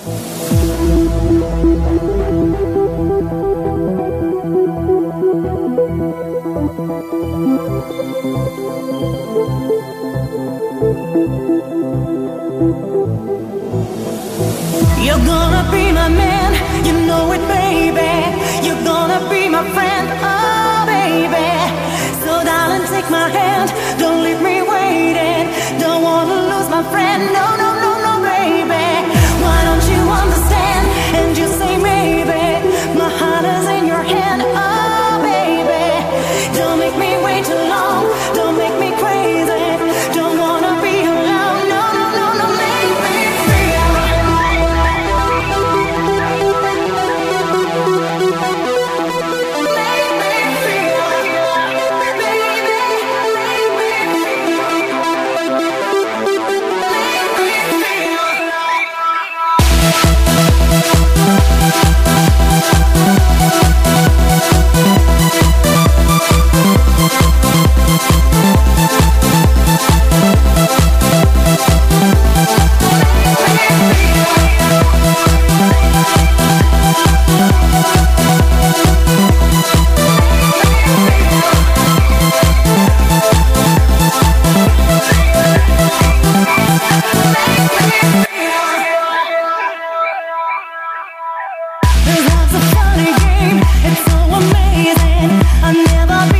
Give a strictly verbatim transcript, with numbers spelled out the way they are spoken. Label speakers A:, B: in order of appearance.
A: You're gonna be my man, you know it, baby. You're gonna be my friend, oh baby. So darling, take my hand, don't leave me waiting. Don't wanna lose my friend, no, no, no, no, baby. Why don't you understand and just say maybe? My heart is in your hand, oh baby. Don't make me wait too long, don't make me crazy. Don't wanna be alone, no, no, no, no, make me feel. This love's a funny game, it's so amazing. I've never been